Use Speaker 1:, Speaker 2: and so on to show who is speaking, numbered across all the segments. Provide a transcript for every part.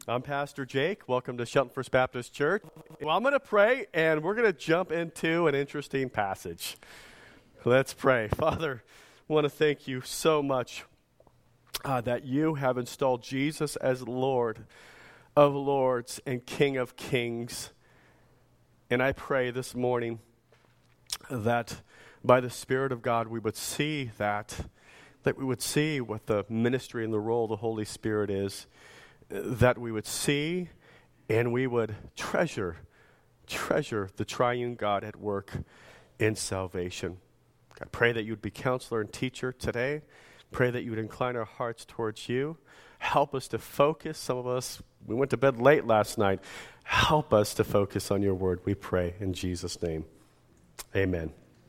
Speaker 1: I'm Pastor Jake. Welcome to Shelton First Baptist Church. Well, I'm going to pray, and we're going to jump into an interesting passage. Let's pray. Father, I want to thank you so much that you have installed Jesus as Lord of Lords and King of Kings. And I pray this morning that by the Spirit of God we would see that we would see what the ministry and the role of the Holy Spirit is, that we would see and we would treasure the triune God at work in salvation. I pray that you would be counselor and teacher today. Pray that you would incline our hearts towards you. Help us to focus. Some of us, we went to bed late last night. Help us to focus on your word, we pray in Jesus' name. Amen.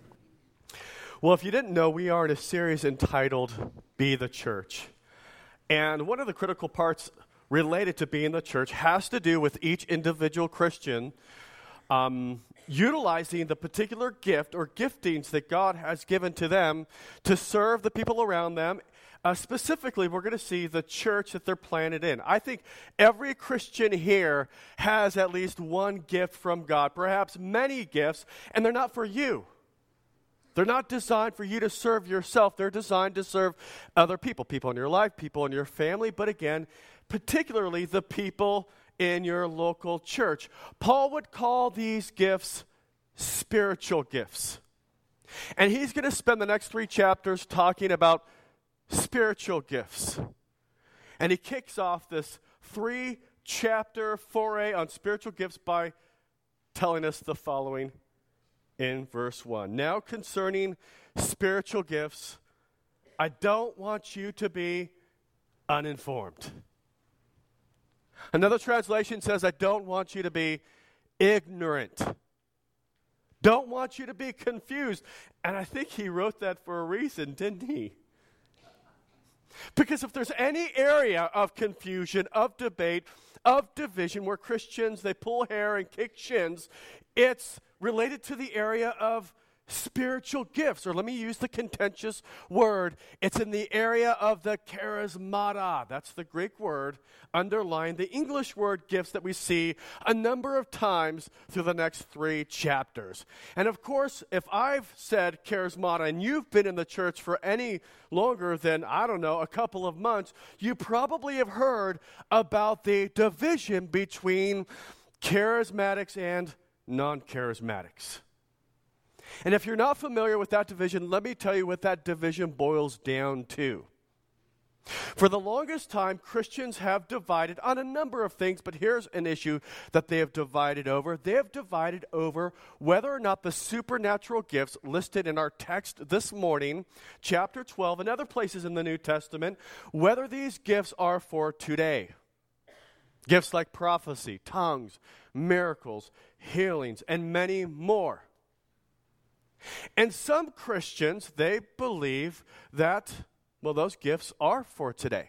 Speaker 1: Well, if you didn't know, we are in a series entitled Be the Church. And one of the critical parts related to being the church has to do with each individual Christian utilizing the particular gift or giftings that God has given to them to serve the people around them. Specifically, we're going to see the church that they're planted in. I think every Christian here has at least one gift from God, perhaps many gifts, and they're not for you. They're not designed for you to serve yourself. They're designed to serve other people in your life, people in your family, but again, particularly the people in your local church. Paul would call these gifts spiritual gifts. And he's going to spend the next 3 chapters talking about spiritual gifts. And he kicks off this 3-chapter foray on spiritual gifts by telling us the following in verse 1. Now concerning spiritual gifts, I don't want you to be uninformed. Another translation says, I don't want you to be ignorant. Don't want you to be confused. And I think he wrote that for a reason, didn't he? Because if there's any area of confusion, of debate, of division where Christians, they pull hair and kick shins, it's related to the area of spiritual gifts, or let me use the contentious word. It's in the area of the charismata. That's the Greek word underlying the English word gifts that we see a number of times through the next 3 chapters. And of course, if I've said charismata and you've been in the church for any longer than, I don't know, a couple of months, you probably have heard about the division between charismatics and non-charismatics. And if you're not familiar with that division, let me tell you what that division boils down to. For the longest time, Christians have divided on a number of things, but here's an issue that they have divided over. They have divided over whether or not the supernatural gifts listed in our text this morning, chapter 12, and other places in the New Testament, whether these gifts are for today. Gifts like prophecy, tongues, miracles, healings, and many more. And some Christians, they believe that, well, those gifts are for today.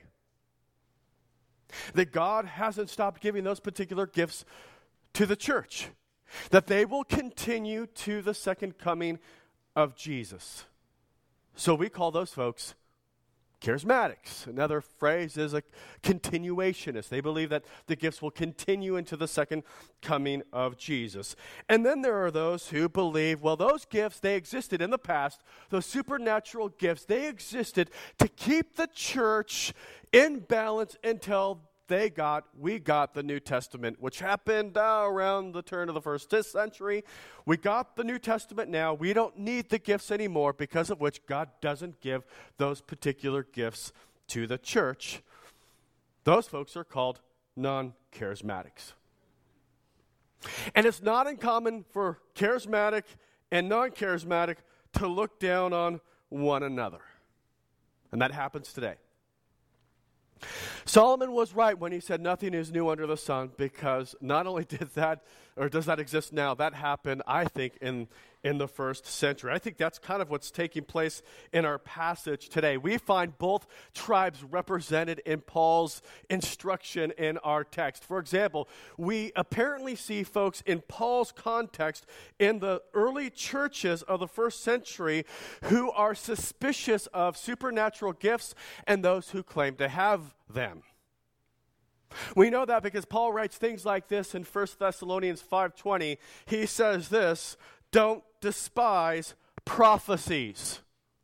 Speaker 1: That God hasn't stopped giving those particular gifts to the church. That they will continue to the second coming of Jesus. So we call those folks charismatics. Another phrase is a continuationist. They believe that the gifts will continue into the second coming of Jesus. And then there are those who believe, well, those gifts, they existed in the past. Those supernatural gifts, they existed to keep the church in balance until we got the New Testament, which happened around the turn of the first century. We got the New Testament now. We don't need the gifts anymore, because of which God doesn't give those particular gifts to the church. Those folks are called non-charismatics. And it's not uncommon for charismatic and non-charismatic to look down on one another. And that happens today. Solomon was right when he said nothing is new under the sun, because not only does that exist now, that happened, I think, in the first century. I think that's kind of what's taking place in our passage today. We find both tribes represented in Paul's instruction in our text. For example, we apparently see folks in Paul's context in the early churches of the first century who are suspicious of supernatural gifts and those who claim to have them. We know that because Paul writes things like this in 1 Thessalonians 5:20. He says this, don't despise prophecies.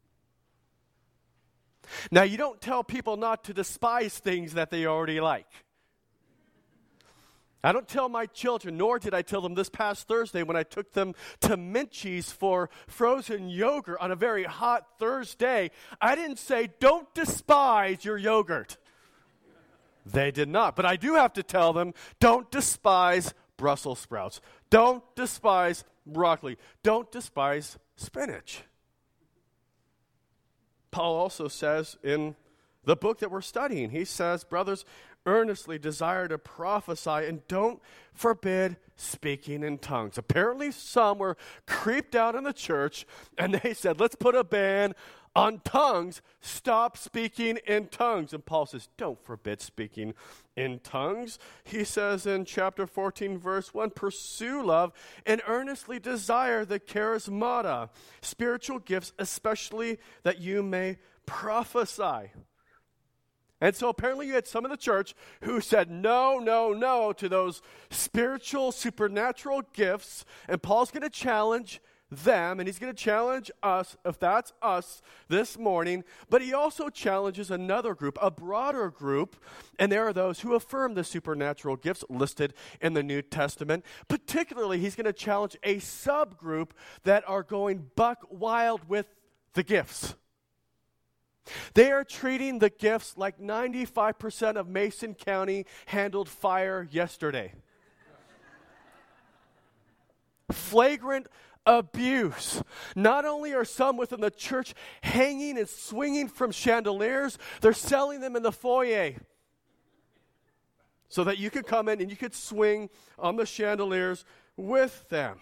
Speaker 1: Now, you don't tell people not to despise things that they already like. I don't tell my children, nor did I tell them this past Thursday when I took them to Minchie's for frozen yogurt on a very hot Thursday. I didn't say, don't despise your yogurt. They did not. But I do have to tell them, don't despise Brussels sprouts. Don't despise broccoli. Don't despise spinach. Paul also says in the book that we're studying, he says, brothers, earnestly desire to prophesy and don't forbid speaking in tongues. Apparently some were creeped out in the church and they said, let's put a ban on tongues. Stop speaking in tongues. And Paul says, don't forbid speaking in tongues. He says in chapter 14, verse 1, pursue love and earnestly desire the charismata, spiritual gifts, especially that you may prophesy. And so apparently you had some in the church who said no, no, no to those spiritual, supernatural gifts. And Paul's going to challenge them, and he's going to challenge us, if that's us, this morning. But he also challenges another group, a broader group, and there are those who affirm the supernatural gifts listed in the New Testament. Particularly, he's going to challenge a subgroup that are going buck wild with the gifts. They are treating the gifts like 95% of Mason County handled fire yesterday. Flagrant abuse. Not only are some within the church hanging and swinging from chandeliers, they're selling them in the foyer so that you could come in and you could swing on the chandeliers with them.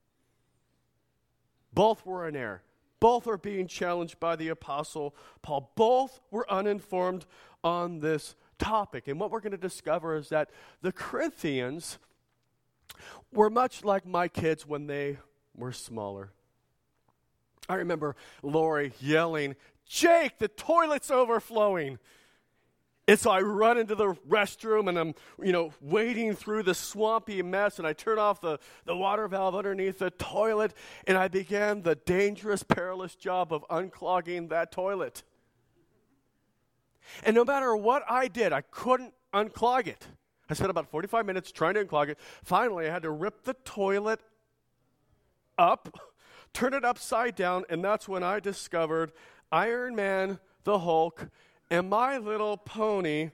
Speaker 1: Both were in error. Both are being challenged by the Apostle Paul. Both were uninformed on this topic. And what we're going to discover is that the Corinthians were much like my kids when they were smaller. I remember Lori yelling, Jake, the toilet's overflowing. And so I run into the restroom and I'm, wading through the swampy mess, and I turn off the water valve underneath the toilet, and I began the dangerous, perilous job of unclogging that toilet. And no matter what I did, I couldn't unclog it. I spent about 45 minutes trying to unclog it. Finally, I had to rip the toilet up, turn it upside down, and that's when I discovered Iron Man, the Hulk, and My Little Pony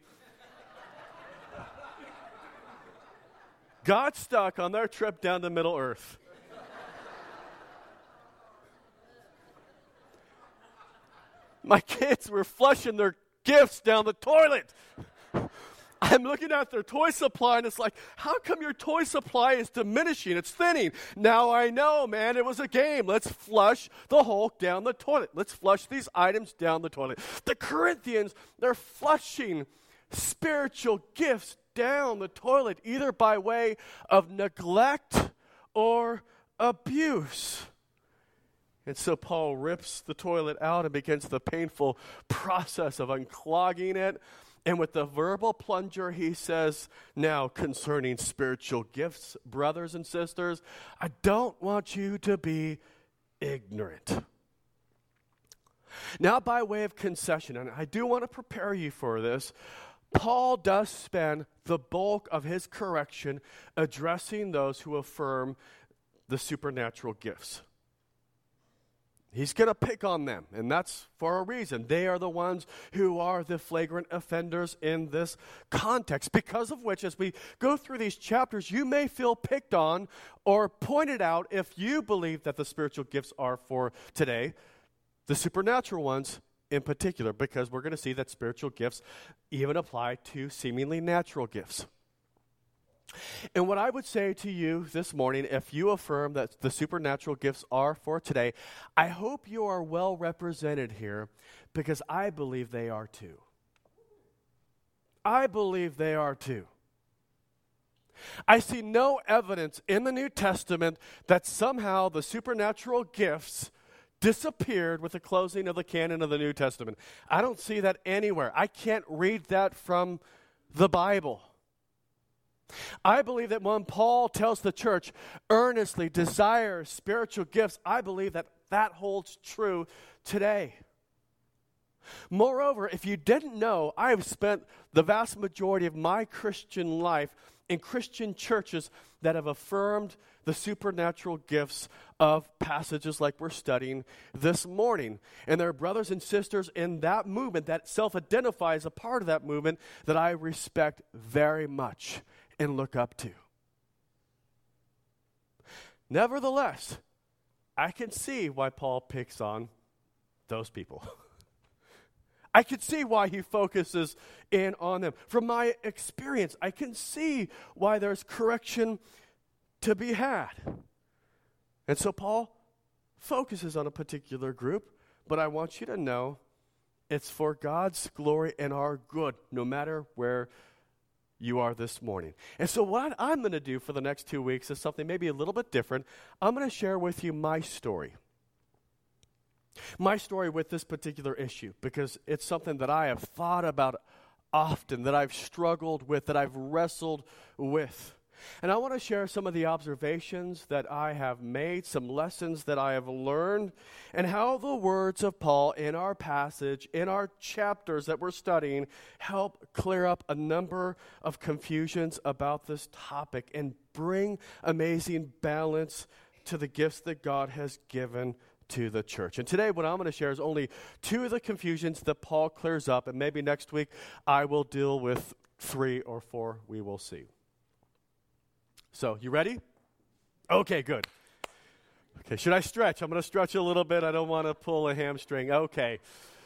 Speaker 1: got stuck on their trip down to Middle Earth. My kids were flushing their gifts down the toilet. I'm looking at their toy supply, and it's like, how come your toy supply is diminishing? It's thinning. Now I know, man, it was a game. Let's flush the Hulk down the toilet. Let's flush these items down the toilet. The Corinthians, they're flushing spiritual gifts down the toilet, either by way of neglect or abuse. And so Paul rips the toilet out and begins the painful process of unclogging it. And with the verbal plunger, he says, now concerning spiritual gifts, brothers and sisters, I don't want you to be ignorant. Now, by way of concession, and I do want to prepare you for this, Paul does spend the bulk of his correction addressing those who affirm the supernatural gifts. He's going to pick on them, and that's for a reason. They are the ones who are the flagrant offenders in this context, because of which, as we go through these chapters, you may feel picked on or pointed out if you believe that the spiritual gifts are for today, the supernatural ones in particular, because we're going to see that spiritual gifts even apply to seemingly natural gifts. And what I would say to you this morning, if you affirm that the supernatural gifts are for today, I hope you are well represented here, because I believe they are too. I believe they are too. I see no evidence in the New Testament that somehow the supernatural gifts disappeared with the closing of the canon of the New Testament. I don't see that anywhere. I can't read that from the Bible. I believe that when Paul tells the church, earnestly desire spiritual gifts, I believe that that holds true today. Moreover, if you didn't know, I have spent the vast majority of my Christian life in Christian churches that have affirmed the supernatural gifts of passages like we're studying this morning. And there are brothers and sisters in that movement that self-identify as a part of that movement that I respect very much and look up to. Nevertheless, I can see why Paul picks on those people. I can see why he focuses in on them. From my experience, I can see why there's correction to be had. And so Paul focuses on a particular group, but I want you to know it's for God's glory and our good, no matter where you are this morning. And so what I'm going to do for the next 2 weeks is something maybe a little bit different. I'm going to share with you my story. My story with this particular issue, because it's something that I have thought about often, that I've struggled with, that I've wrestled with. And I want to share some of the observations that I have made, some lessons that I have learned, and how the words of Paul in our passage, in our chapters that we're studying, help clear up a number of confusions about this topic and bring amazing balance to the gifts that God has given to the church. And today what I'm going to share is only 2 of the confusions that Paul clears up, and maybe next week I will deal with 3 or 4, we will see. So, you ready? Okay, good. Okay, should I stretch? I'm going to stretch a little bit. I don't want to pull a hamstring. Okay.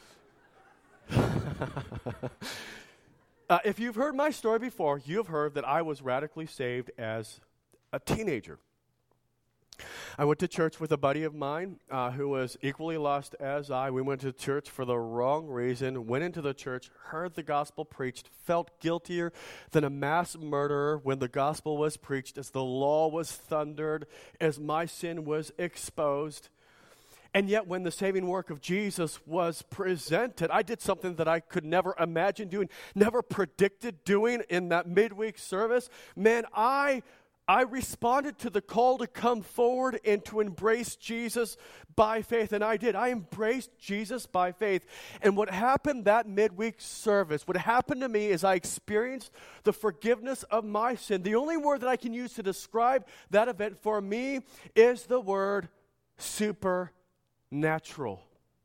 Speaker 1: If you've heard my story before, you've heard that I was radically saved as a teenager. I went to church with a buddy of mine who was equally lost as I. We went to church for the wrong reason, went into the church, heard the gospel preached, felt guiltier than a mass murderer when the gospel was preached, as the law was thundered, as my sin was exposed. And yet when the saving work of Jesus was presented, I did something that I could never imagine doing, never predicted doing in that midweek service. Man, I responded to the call to come forward and to embrace Jesus by faith, and I did. I embraced Jesus by faith. And what happened that midweek service, what happened to me is I experienced the forgiveness of my sin. The only word that I can use to describe that event for me is the word supernatural.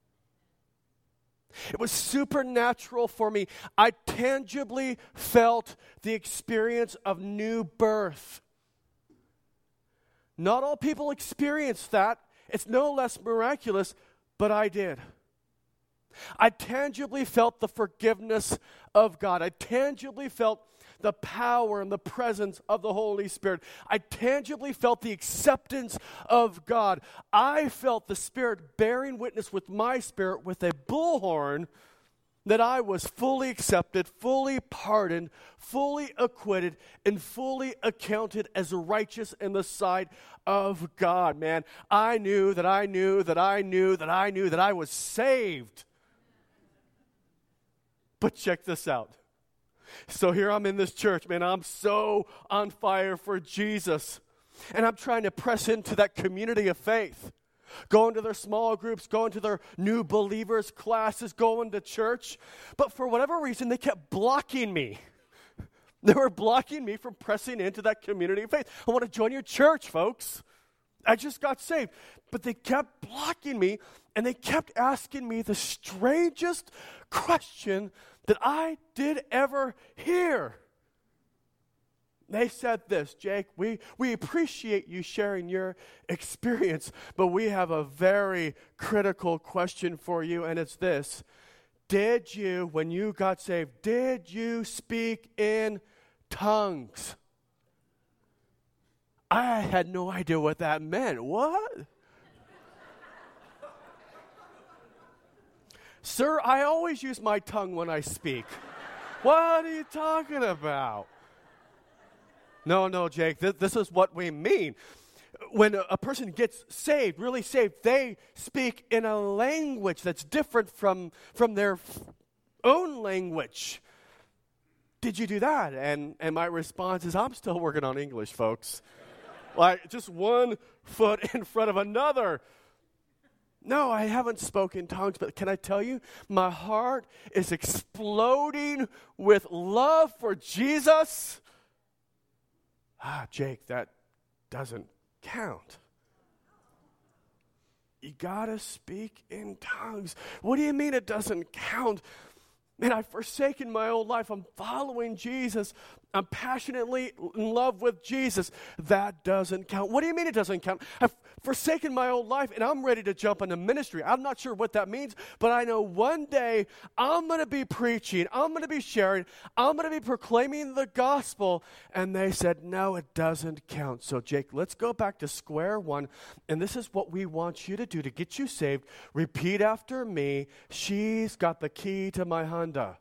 Speaker 1: It was supernatural for me. I tangibly felt the experience of new birth. Not all people experience that. It's no less miraculous, but I did. I tangibly felt the forgiveness of God. I tangibly felt the power and the presence of the Holy Spirit. I tangibly felt the acceptance of God. I felt the Spirit bearing witness with my spirit with a bullhorn that I was fully accepted, fully pardoned, fully acquitted, and fully accounted as righteous in the sight of God. Man, I knew that I was saved. But check this out. So here I'm in this church, man, I'm so on fire for Jesus. And I'm trying to press into that community of faith. Going to their small groups, going to their new believers classes, going to church. But for whatever reason, they kept blocking me. They were blocking me from pressing into that community of faith. I want to join your church, folks. I just got saved. But they kept blocking me, and they kept asking me the strangest question that I did ever hear. They said this, Jake, we appreciate you sharing your experience, but we have a very critical question for you, and it's this. Did you, when you got saved, did you speak in tongues? I had no idea what that meant. What? Sir, I always use my tongue when I speak. What are you talking about? No, Jake, this is what we mean. When a person gets saved, really saved, they speak in a language that's different from their own language. did you do that? And my response is, I'm still working on English, folks. Like, just one foot in front of another. No, I haven't spoken tongues, but can I tell you, my heart is exploding with love for Jesus. Jake, that doesn't count. You gotta speak in tongues. What do you mean it doesn't count? Man, I've forsaken my old life. I'm following Jesus. I'm passionately in love with Jesus. That doesn't count. What do you mean it doesn't count? I've forsaken my old life, and I'm ready to jump into ministry. I'm not sure what that means, but I know one day I'm going to be preaching. I'm going to be sharing. I'm going to be proclaiming the gospel. And they said, no, it doesn't count. So, Jake, let's go back to square one. And this is what we want you to do to get you saved. Repeat after me. She's got the key to my Honda.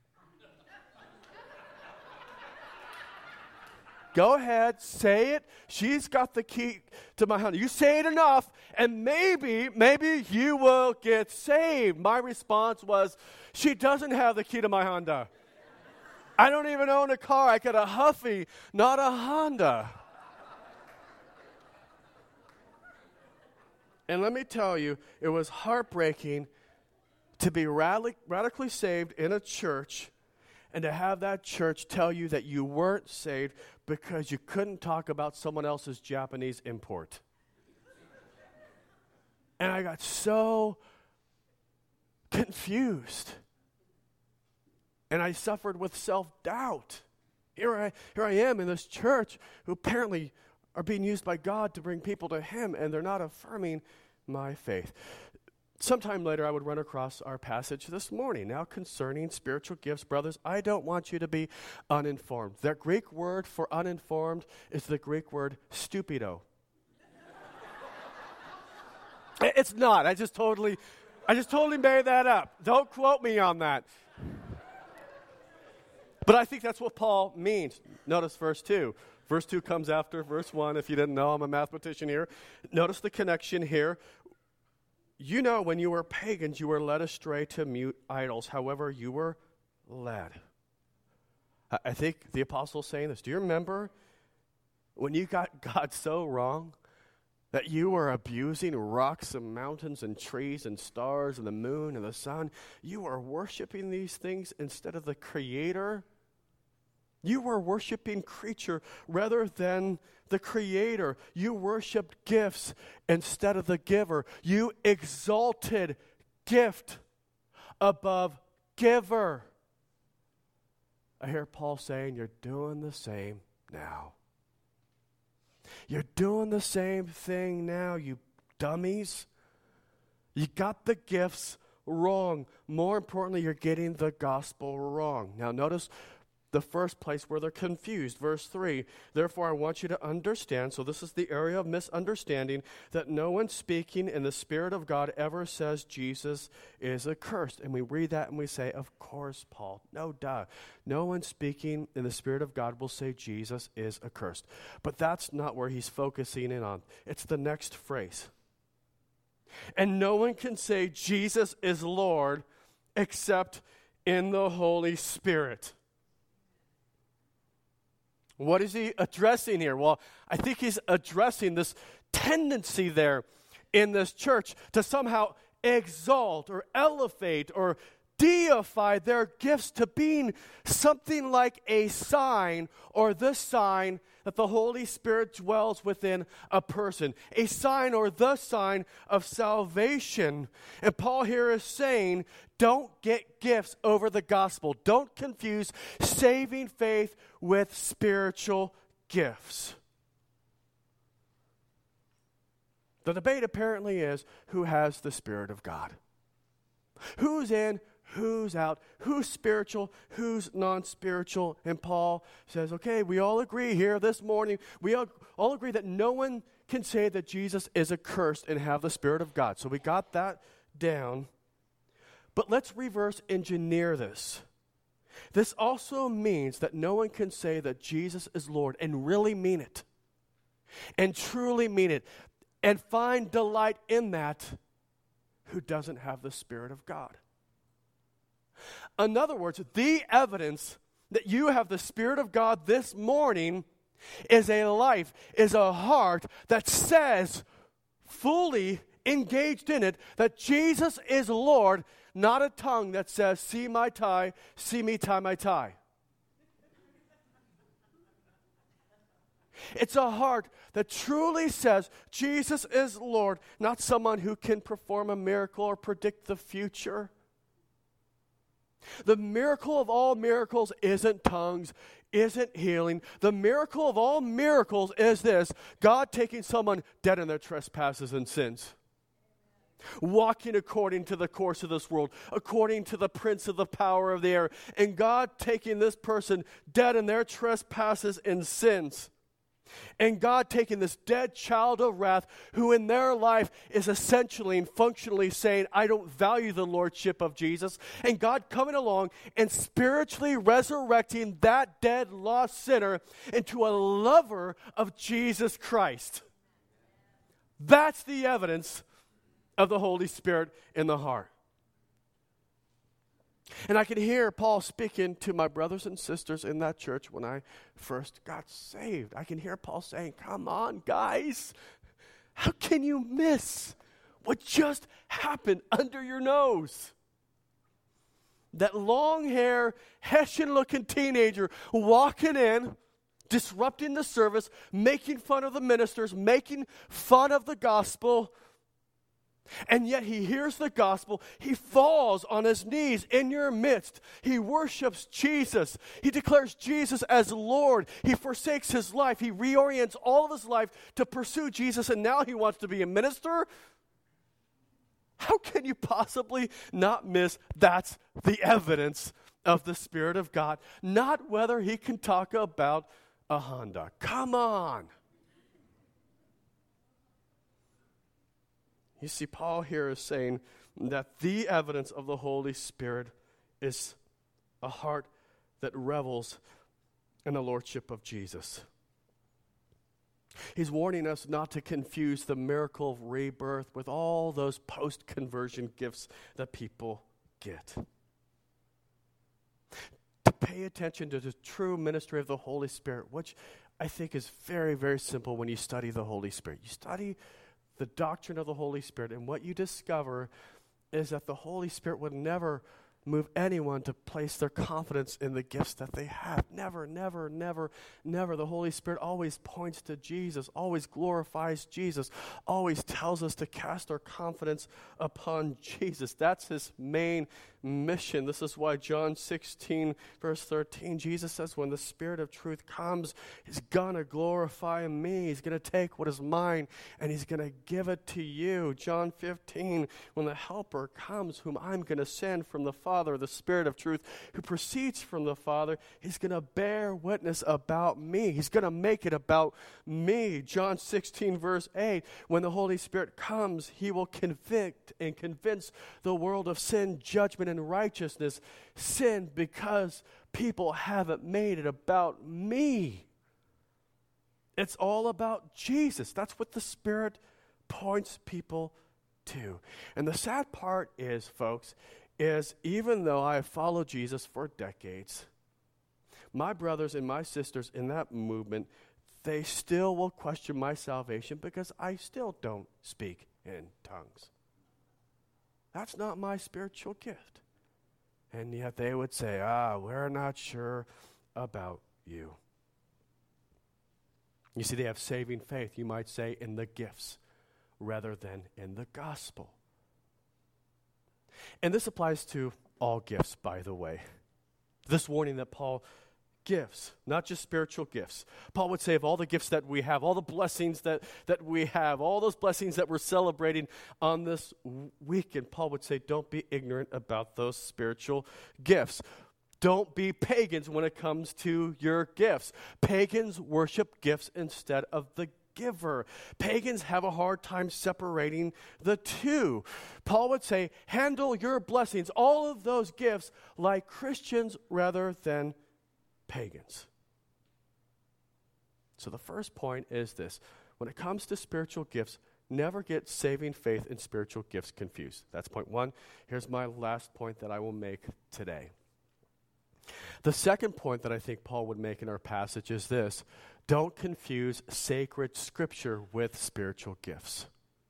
Speaker 1: Go ahead, say it. She's got the key to my Honda. You say it enough, and maybe you will get saved. My response was, she doesn't have the key to my Honda. I don't even own a car. I got a Huffy, not a Honda. And let me tell you, it was heartbreaking to be radically saved in a church and to have that church tell you that you weren't saved because you couldn't talk about someone else's Japanese import. And I got so confused. And I suffered with self-doubt. Here I am in this church who apparently are being used by God to bring people to Him, and they're not affirming my faith. Sometime later, I would run across our passage this morning. Now, concerning spiritual gifts, brothers, I don't want you to be uninformed. That Greek word for uninformed is the Greek word stupido. It's not. I just totally made that up. Don't quote me on that. But I think that's what Paul means. Notice verse 2. Verse 2 comes after verse 1. If you didn't know, I'm a mathematician here. Notice the connection here. You know, when you were pagans, you were led astray to mute idols. However, you were led. I think the apostle's saying this. Do you remember when you got God so wrong that you were abusing rocks and mountains and trees and stars and the moon and the sun? You were worshiping these things instead of the Creator. You were worshiping creature rather than the Creator. You worshiped gifts instead of the giver. You exalted gift above giver. I hear Paul saying, you're doing the same now. You're doing the same thing now, you dummies. You got the gifts wrong. More importantly, you're getting the gospel wrong. Now notice the first place where they're confused. Verse 3, therefore I want you to understand, so this is the area of misunderstanding, that no one speaking in the Spirit of God ever says Jesus is accursed. And we read that and we say, of course, Paul. No, duh. No one speaking in the Spirit of God will say Jesus is accursed. But that's not where he's focusing in on. It's the next phrase. And no one can say Jesus is Lord except in the Holy Spirit. What is he addressing here? Well, I think he's addressing this tendency there in this church to somehow exalt or elevate or deify their gifts to being something like a sign or the sign that the Holy Spirit dwells within a person, a sign or the sign of salvation. And Paul here is saying, don't get gifts over the gospel. Don't confuse saving faith with spiritual gifts. The debate apparently is who has the Spirit of God. Who's in, who's out, who's spiritual, who's non-spiritual. And Paul says, okay, we all agree here this morning, we all agree that no one can say that Jesus is accursed and have the Spirit of God. So we got that down. But let's reverse engineer this. This also means that no one can say that Jesus is Lord and really mean it, and truly mean it, and find delight in that who doesn't have the Spirit of God. In other words, the evidence that you have the Spirit of God this morning is a life, is a heart that says, fully engaged in it, that Jesus is Lord, not a tongue that says, see my tie, see me tie my tie. It's a heart that truly says, Jesus is Lord, not someone who can perform a miracle or predict the future. The miracle of all miracles isn't tongues, isn't healing. The miracle of all miracles is this: God taking someone dead in their trespasses and sins, walking according to the course of this world, according to the prince of the power of the air, and God taking this person dead in their trespasses and sins. And God taking this dead child of wrath who in their life is essentially and functionally saying, I don't value the lordship of Jesus. And God coming along and spiritually resurrecting that dead, lost sinner into a lover of Jesus Christ. That's the evidence of the Holy Spirit in the heart. And I can hear Paul speaking to my brothers and sisters in that church when I first got saved. I can hear Paul saying, come on, guys. How can you miss what just happened under your nose? That long hair, Hessian-looking teenager walking in, disrupting the service, making fun of the ministers, making fun of the gospel. And yet he hears the gospel. He falls on his knees in your midst. He worships Jesus. He declares Jesus as Lord. He forsakes his life. He reorients all of his life to pursue Jesus, and now he wants to be a minister. How can you possibly not miss that's the evidence of the Spirit of God? Not whether he can talk about a Honda. Come on. You see, Paul here is saying that the evidence of the Holy Spirit is a heart that revels in the lordship of Jesus. He's warning us not to confuse the miracle of rebirth with all those post-conversion gifts that people get. To pay attention to the true ministry of the Holy Spirit, which I think is very, very simple when you study the Holy Spirit. You study the doctrine of the Holy Spirit, and what you discover is that the Holy Spirit would never move anyone to place their confidence in the gifts that they have. Never, never, never, never. The Holy Spirit always points to Jesus, always glorifies Jesus, always tells us to cast our confidence upon Jesus. That's his main mission. This is why John 16, verse 13, Jesus says, when the Spirit of truth comes, he's going to glorify me. He's going to take what is mine and he's going to give it to you. John 15, when the Helper comes, whom I'm going to send from the Father, the Spirit of truth, who proceeds from the Father, he's going to bear witness about me. He's going to make it about me. John 16, verse 8, when the Holy Spirit comes, he will convict and convince the world of sin, judgment, and righteousness. Sin because people haven't made it about me. It's all about Jesus. That's what the Spirit points people to. And the sad part is, folks, is even though I have followed Jesus for decades, my brothers and my sisters in that movement, they still will question my salvation because I still don't speak in tongues. That's not my spiritual gift. And yet they would say, we're not sure about you. You see, they have saving faith, you might say, in the gifts rather than in the gospel. And this applies to all gifts, by the way. This warning that Paul gives, not just spiritual gifts. Paul would say of all the gifts that we have, all the blessings that we have, all those blessings that we're celebrating on this weekend, Paul would say, don't be ignorant about those spiritual gifts. Don't be pagans when it comes to your gifts. Pagans worship gifts instead of the giver. Pagans have a hard time separating the two. Paul would say, handle your blessings, all of those gifts, like Christians rather than pagans. So the first point is this: when it comes to spiritual gifts, never get saving faith and spiritual gifts confused. That's point one. Here's my last point that I will make today. The second point that I think Paul would make in our passage is this: don't confuse sacred scripture with spiritual gifts.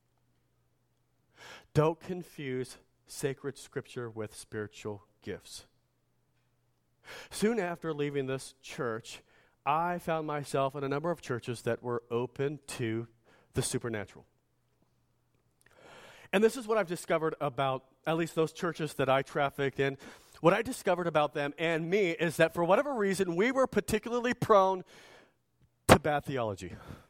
Speaker 1: Don't confuse sacred scripture with spiritual gifts. Soon after leaving this church, I found myself in a number of churches that were open to the supernatural. And this is what I've discovered about at least those churches that I trafficked in. What I discovered about them and me is that for whatever reason, we were particularly prone to bad theology.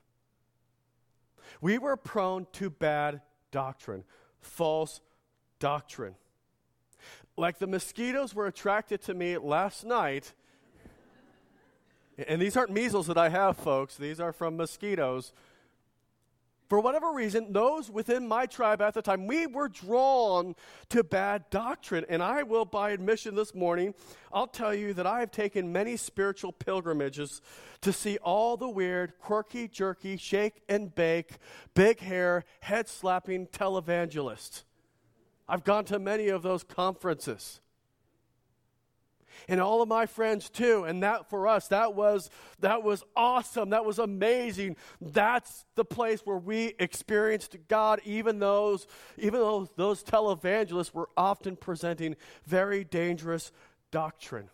Speaker 1: We were prone to bad doctrine, false doctrine. Like the mosquitoes were attracted to me last night. And these aren't measles that I have, folks. These are from mosquitoes. For whatever reason, those within my tribe at the time, we were drawn to bad doctrine. And I will, by admission this morning, I'll tell you that I have taken many spiritual pilgrimages to see all the weird, quirky, jerky, shake and bake, big hair, head-slapping televangelists. I've gone to many of those conferences. And all of my friends too, and that for us, that was awesome. That was amazing. That's the place where we experienced God, even though those televangelists were often presenting very dangerous doctrine.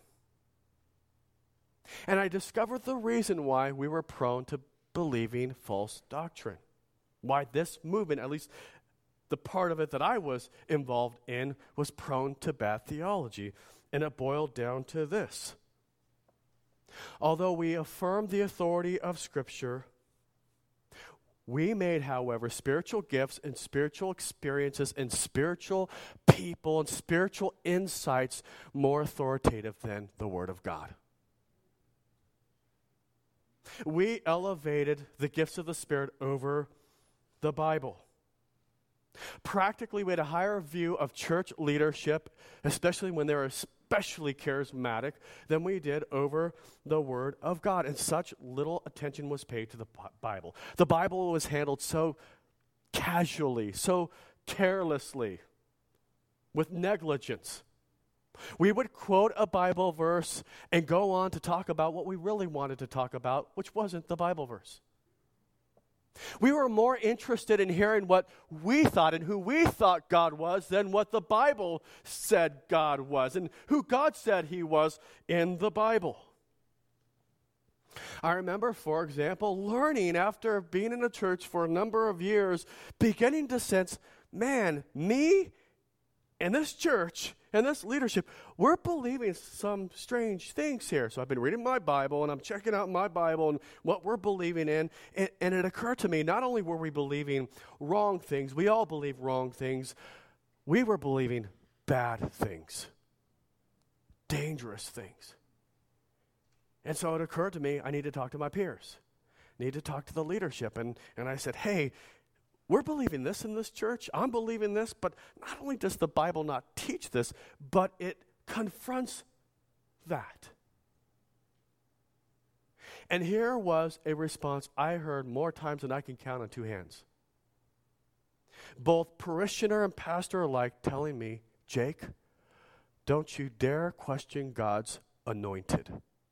Speaker 1: And I discovered the reason why we were prone to believing false doctrine. Why this movement, at least the part of it that I was involved in, was prone to bad theology. And it boiled down to this: although we affirm the authority of Scripture, we made, however, spiritual gifts and spiritual experiences and spiritual people and spiritual insights more authoritative than the Word of God. We elevated the gifts of the Spirit over the Bible. Practically, we had a higher view of church leadership, especially when they're especially charismatic, than we did over the Word of God. And such little attention was paid to the Bible. The Bible was handled so casually, so carelessly, with negligence. We would quote a Bible verse and go on to talk about what we really wanted to talk about, which wasn't the Bible verse. We were more interested in hearing what we thought and who we thought God was than what the Bible said God was and who God said He was in the Bible. I remember, for example, learning after being in a church for a number of years, beginning to sense, man, me and this church and this leadership, we're believing some strange things here. So I've been reading my Bible, and I'm checking out my Bible and what we're believing in. And it occurred to me, not only were we believing wrong things, we all believe wrong things, we were believing bad things, dangerous things. And so it occurred to me, I need to talk to my peers, need to talk to the leadership. And I said, hey, we're believing this in this church. I'm believing this, but not only does the Bible not teach this, but it confronts that. And here was a response I heard more times than I can count on two hands. Both parishioner and pastor alike telling me, Jake, don't you dare question God's anointed.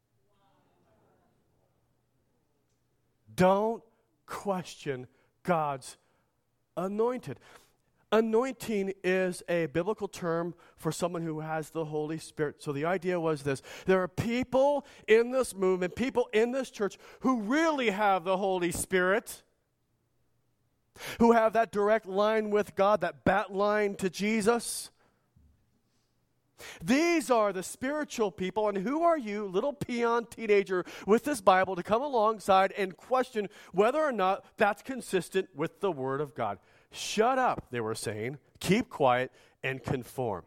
Speaker 1: Don't question God's anointed. Anointing is a biblical term for someone who has the Holy Spirit. So the idea was this: there are people in this movement, people in this church who really have the Holy Spirit, who have that direct line with God, that bat line to Jesus. These are the spiritual people, and who are you, little peon teenager with this Bible, to come alongside and question whether or not that's consistent with the Word of God? Shut up, they were saying. Keep quiet and conform.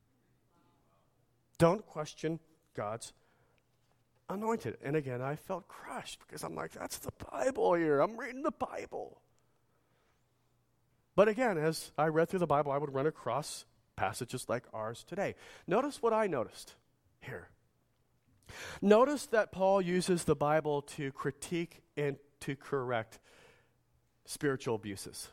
Speaker 1: Don't question God's anointed. And again, I felt crushed because I'm like, that's the Bible here. I'm reading the Bible. But again, as I read through the Bible, I would run across passages like ours today. Notice what I noticed here. Notice that Paul uses the Bible to critique and to correct spiritual abuses.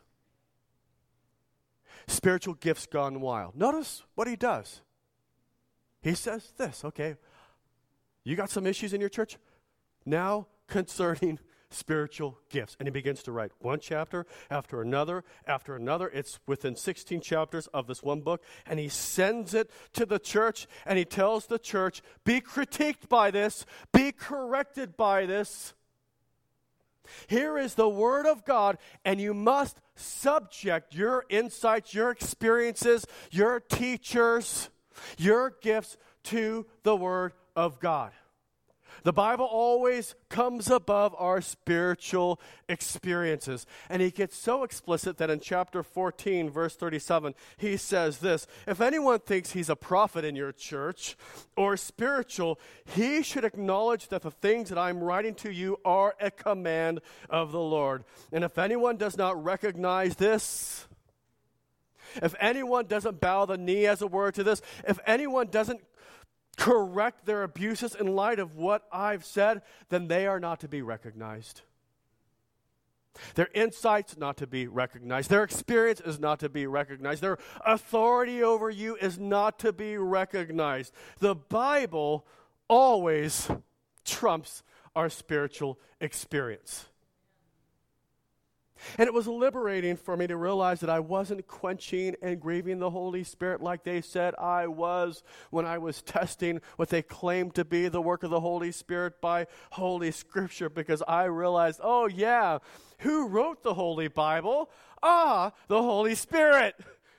Speaker 1: Spiritual gifts gone wild. Notice what he does. He says this, okay, You got some issues in your church? Now concerning spiritual gifts. And he begins to write one chapter after another after another. It's within 16 chapters of this one book. And he sends it to the church, and he tells the church, be critiqued by this, be corrected by this. Here is the Word of God, and you must subject your insights, your experiences, your teachers, your gifts to the Word of God. The Bible always comes above our spiritual experiences. And he gets so explicit that in chapter 14, verse 37, he says this, if anyone thinks he's a prophet in your church or spiritual, he should acknowledge that the things that I'm writing to you are a command of the Lord. And if anyone does not recognize this, if anyone doesn't bow the knee as a word to this, if anyone doesn't correct their abuses in light of what I've said, then they are not to be recognized. Their insights not to be recognized. Their experience is not to be recognized. Their authority over you is not to be recognized. The Bible always trumps our spiritual experience. And it was liberating for me to realize that I wasn't quenching and grieving the Holy Spirit like they said I was when I was testing what they claimed to be the work of the Holy Spirit by Holy Scripture, because I realized, oh yeah, who wrote the Holy Bible? The Holy Spirit.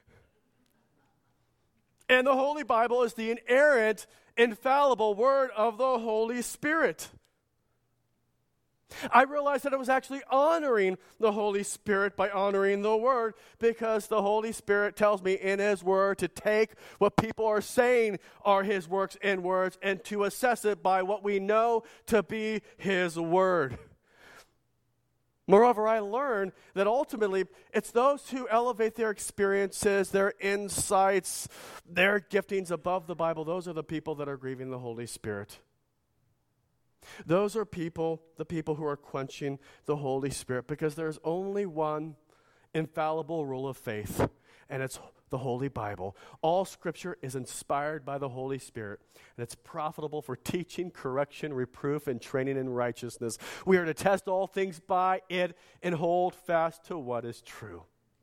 Speaker 1: And the Holy Bible is the inerrant, infallible word of the Holy Spirit. I realized that I was actually honoring the Holy Spirit by honoring the Word, because the Holy Spirit tells me in His Word to take what people are saying are His works and words and to assess it by what we know to be His Word. Moreover, I learned that ultimately it's those who elevate their experiences, their insights, their giftings above the Bible. Those are the people that are grieving the Holy Spirit. Those are the people who are quenching the Holy Spirit, because there's only one infallible rule of faith, and it's the Holy Bible. All Scripture is inspired by the Holy Spirit, and it's profitable for teaching, correction, reproof, and training in righteousness. We are to test all things by it and hold fast to what is true.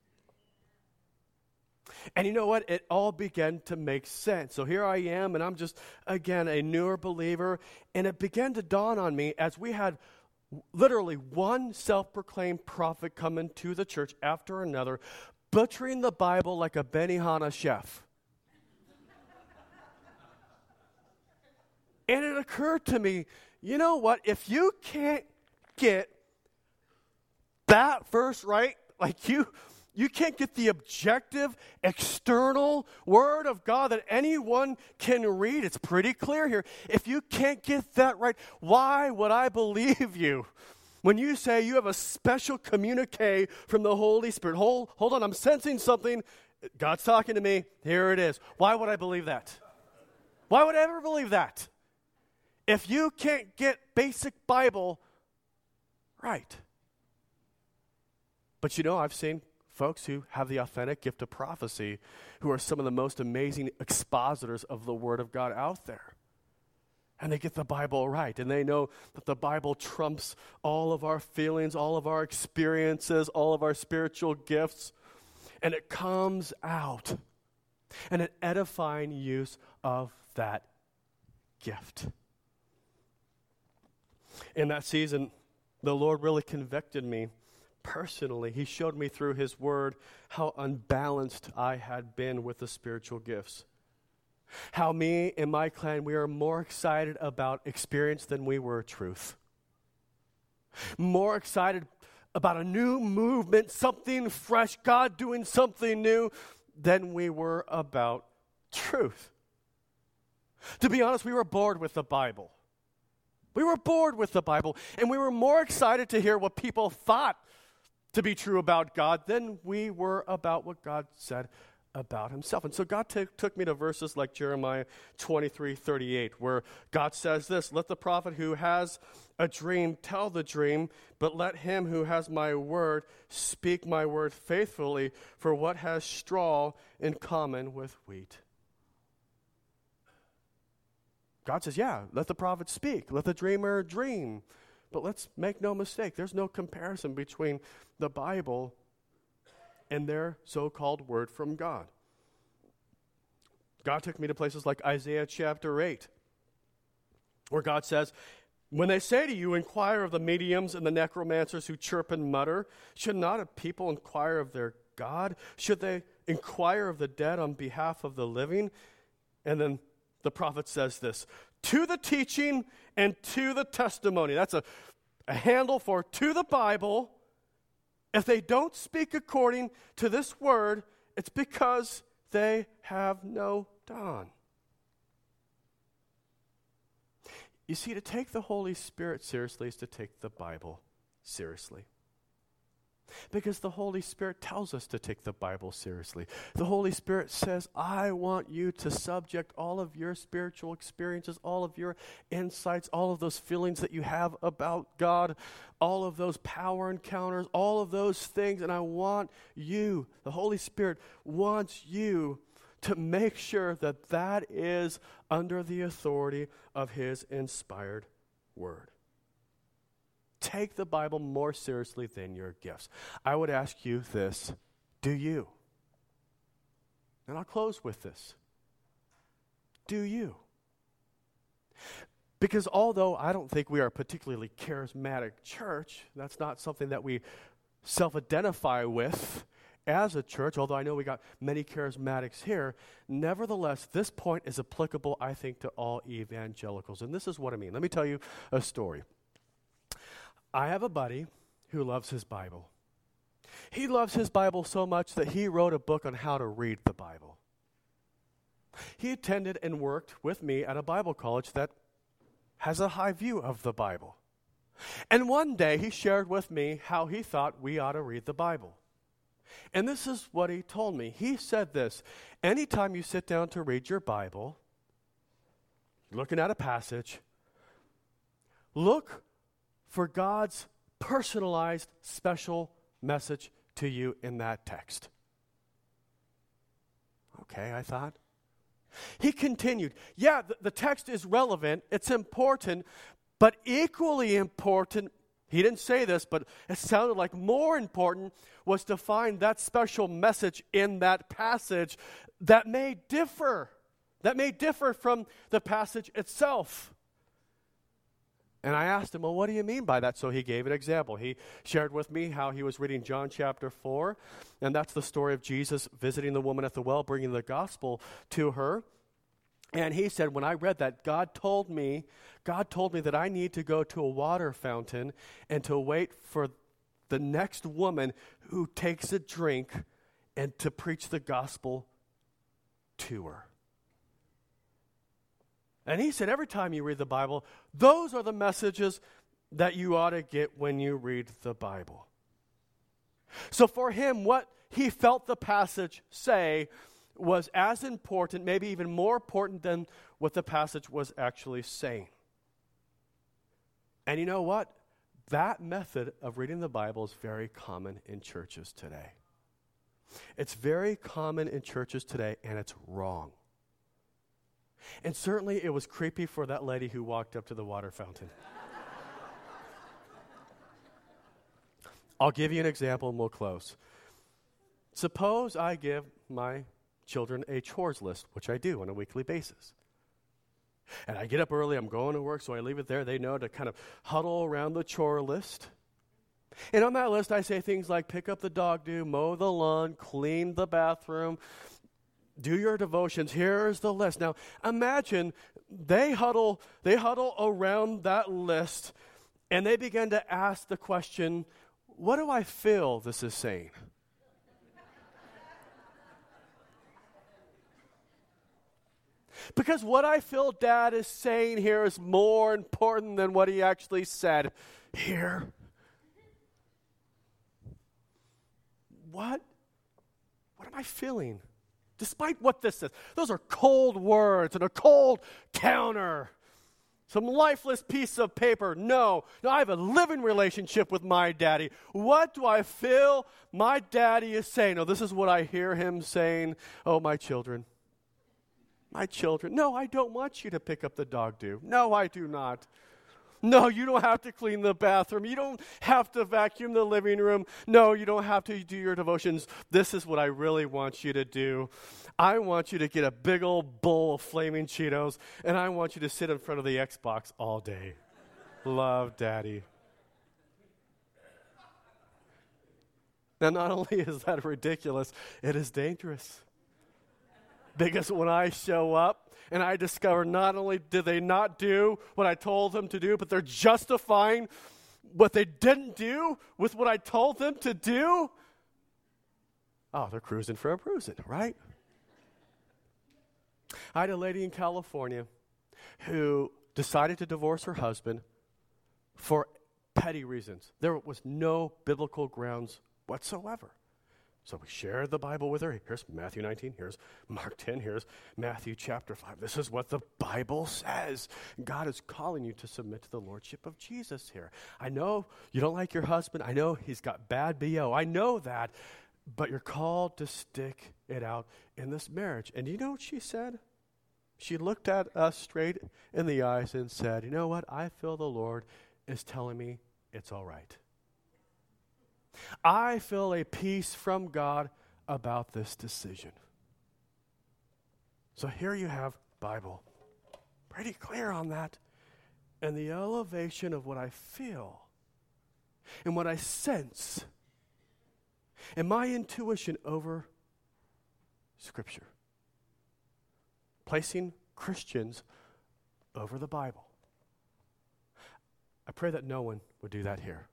Speaker 1: And you know what? It all began to make sense. So here I am, and I'm just, again, a newer believer. And it began to dawn on me as we had literally one self-proclaimed prophet come into the church after another, butchering the Bible like a Benihana chef. And it occurred to me, you know what? If you can't get that verse right, like you can't get the objective, external word of God that anyone can read. It's pretty clear here. If you can't get that right, why would I believe you? When you say you have a special communique from the Holy Spirit, hold on, I'm sensing something. God's talking to me. Here it is. Why would I believe that? Why would I ever believe that? If you can't get basic Bible right. But you know, I've seen folks who have the authentic gift of prophecy who are some of the most amazing expositors of the Word of God out there. And they get the Bible right, and they know that the Bible trumps all of our feelings, all of our experiences, all of our spiritual gifts, and it comes out in an edifying use of that gift. In that season, the Lord really convicted me personally. He showed me through His Word how unbalanced I had been with the spiritual gifts. How me and my clan, we are more excited about experience than we were truth. More excited about a new movement, something fresh, God doing something new, than we were about truth. To be honest, we were bored with the Bible. We were bored with the Bible, and we were more excited to hear what people thought to be true about God than we were about what God said about Himself. And so God took me to verses like Jeremiah 23:38, where God says this, let the prophet who has a dream tell the dream, but let him who has my word speak my word faithfully, for what has straw in common with wheat? God says, yeah, let the prophet speak. Let the dreamer dream. But let's make no mistake. There's no comparison between the Bible and their so-called word from God. God took me to places like Isaiah chapter 8, where God says, when they say to you, inquire of the mediums and the necromancers who chirp and mutter, should not a people inquire of their God? Should they inquire of the dead on behalf of the living? And then the prophet says this, to the teaching and to the testimony. That's a handle for to the Bible. If they don't speak according to this word, it's because they have no dawn. You see, to take the Holy Spirit seriously is to take the Bible seriously. Because the Holy Spirit tells us to take the Bible seriously. The Holy Spirit says, I want you to subject all of your spiritual experiences, all of your insights, all of those feelings that you have about God, all of those power encounters, all of those things, and I want you, the Holy Spirit wants you to make sure that that is under the authority of His inspired Word. Take the Bible more seriously than your gifts. I would ask you this, do you? And I'll close with this. Do you? Because although I don't think we are a particularly charismatic church, that's not something that we self-identify with as a church, although I know we got many charismatics here, nevertheless, this point is applicable, I think, to all evangelicals. And this is what I mean. Let me tell you a story. I have a buddy who loves his Bible. He loves his Bible so much that he wrote a book on how to read the Bible. He attended and worked with me at a Bible college that has a high view of the Bible. And one day he shared with me how he thought we ought to read the Bible. And this is what he told me. He said this, anytime you sit down to read your Bible, looking at a passage, look for God's personalized, special message to you in that text. Okay, I thought. He continued, yeah, the text is relevant, it's important, but equally important, he didn't say this, but it sounded like more important, was to find that special message in that passage that may differ from the passage itself. And I asked him, well, what do you mean by that? So he gave an example. He shared with me how he was reading John chapter 4, and that's the story of Jesus visiting the woman at the well, bringing the gospel to her. And he said, when I read that, God told me that I need to go to a water fountain and to wait for the next woman who takes a drink and to preach the gospel to her. And he said, every time you read the Bible, those are the messages that you ought to get when you read the Bible. So for him, what he felt the passage say was as important, maybe even more important than what the passage was actually saying. And you know what? That method of reading the Bible is very common in churches today. It's very common in churches today, and it's wrong. And certainly it was creepy for that lady who walked up to the water fountain. I'll give you an example and we'll close. Suppose I give my children a chores list, which I do on a weekly basis. And I get up early, I'm going to work, so I leave it there. They know to kind of huddle around the chore list. And on that list, I say things like pick up the dog do, mow the lawn, clean the bathroom, do your devotions. Here's the list. Now, imagine they huddle around that list, and they begin to ask the question, what do I feel this is saying? Because what I feel Dad is saying here is more important than what he actually said here. What am I feeling? Despite what this says. Those are cold words and a cold counter. Some lifeless piece of paper. No, I have a living relationship with my daddy. What do I feel my daddy is saying? Oh, this is what I hear him saying. Oh, my children. My children, no, I don't want you to pick up the dog do. No, I do not. No, you don't have to clean the bathroom. You don't have to vacuum the living room. No, you don't have to do your devotions. This is what I really want you to do. I want you to get a big old bowl of Flaming Cheetos, and I want you to sit in front of the Xbox all day. Love, Daddy. Now, not only is that ridiculous, it is dangerous. Because when I show up and I discover not only did they not do what I told them to do, but they're justifying what they didn't do with what I told them to do, oh, they're cruising for a bruising, right? I had a lady in California who decided to divorce her husband for petty reasons. There was no biblical grounds whatsoever. So we shared the Bible with her. Here's Matthew 19. Here's Mark 10. Here's Matthew chapter 5. This is what the Bible says. God is calling you to submit to the lordship of Jesus here. I know you don't like your husband. I know he's got bad BO. I know that. But you're called to stick it out in this marriage. And you know what she said? She looked at us straight in the eyes and said, you know what? I feel the Lord is telling me it's all right. I feel a peace from God about this decision. So here you have Bible. Pretty clear on that. And the elevation of what I feel and what I sense and my intuition over Scripture. Placing Christians over the Bible. I pray that no one would do that here.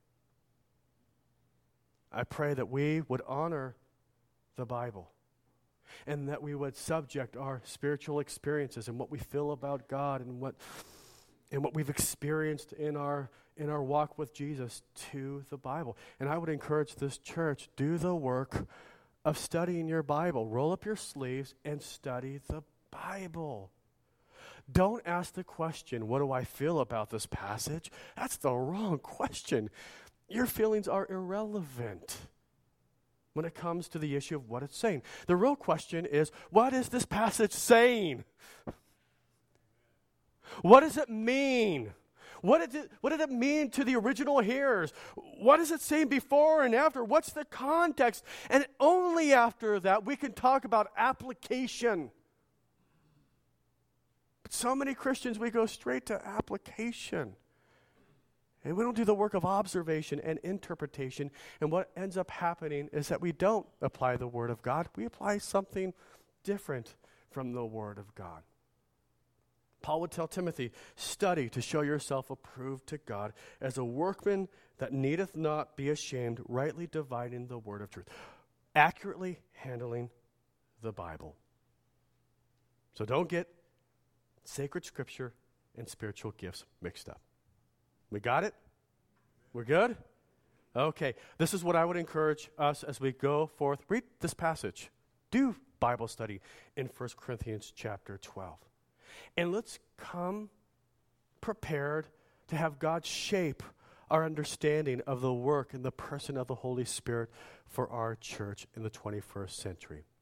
Speaker 1: I pray that we would honor the Bible and that we would subject our spiritual experiences and what we feel about God and what we've experienced in our walk with Jesus to the Bible. And I would encourage this church, do the work of studying your Bible. Roll up your sleeves and study the Bible. Don't ask the question, what do I feel about this passage? That's the wrong question. Your feelings are irrelevant when it comes to the issue of what it's saying. The real question is, what is this passage saying? What does it mean? What did it mean to the original hearers? What is it saying before and after? What's the context? And only after that we can talk about application. But so many Christians, we go straight to application. And we don't do the work of observation and interpretation. And what ends up happening is that we don't apply the Word of God. We apply something different from the Word of God. Paul would tell Timothy, study to show yourself approved to God as a workman that needeth not be ashamed, rightly dividing the word of truth. Accurately handling the Bible. So don't get sacred scripture and spiritual gifts mixed up. We got it? We're good? Okay. This is what I would encourage us as we go forth. Read this passage. Do Bible study in 1 Corinthians chapter 12. And let's come prepared to have God shape our understanding of the work and the person of the Holy Spirit for our church in the 21st century.